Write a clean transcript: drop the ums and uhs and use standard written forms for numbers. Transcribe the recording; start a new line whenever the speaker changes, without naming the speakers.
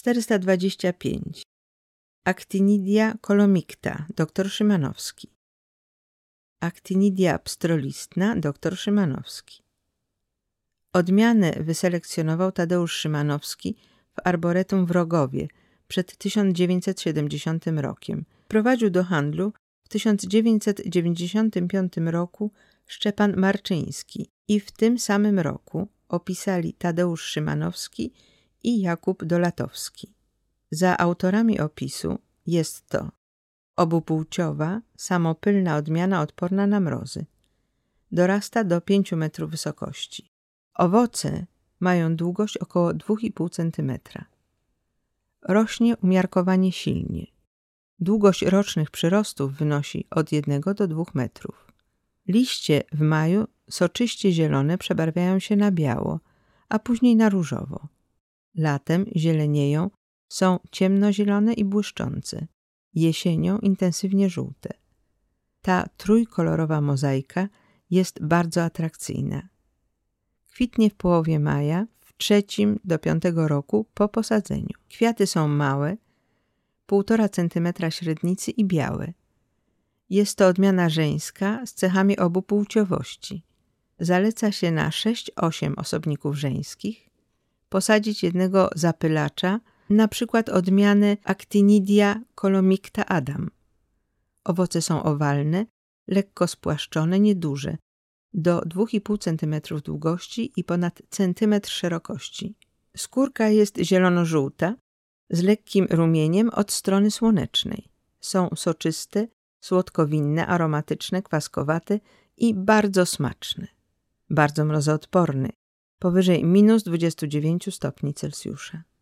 425. Actinidia colomicta, dr Szymanowski. Actinidia pstrolistna, dr Szymanowski. Odmianę wyselekcjonował Tadeusz Szymanowski w Arboretum w Rogowie przed 1970 rokiem. Prowadził do handlu w 1995 roku Szczepan Marczyński i w tym samym roku opisali Tadeusz Szymanowski i Jakub Dolatowski. Za autorami opisu jest to obupłciowa, samopylna odmiana odporna na mrozy. Dorasta do 5 metrów wysokości. Owoce mają długość około 2,5 cm. Rośnie umiarkowanie silnie. Długość rocznych przyrostów wynosi od 1 do 2 metrów. Liście w maju soczyście zielone przebarwiają się na biało, a później na różowo. Latem zielenieją, są ciemnozielone i błyszczące. Jesienią intensywnie żółte. Ta trójkolorowa mozaika jest bardzo atrakcyjna. Kwitnie w połowie maja, w 3 do 5 roku po posadzeniu. Kwiaty są małe, 1,5 cm średnicy i białe. Jest to odmiana żeńska z cechami obupłciowości. Zaleca się na 6-8 osobników żeńskich. Posadzić jednego zapylacza, na przykład odmiany Actinidia colomicta Adam. Owoce są owalne, lekko spłaszczone, nieduże, do 2,5 cm długości i ponad centymetr szerokości. Skórka jest zielono-żółta, z lekkim rumieniem od strony słonecznej. Są soczyste, słodkowinne, aromatyczne, kwaskowate i bardzo smaczne. Bardzo mrozoodporny, powyżej -29 stopni Celsjusza.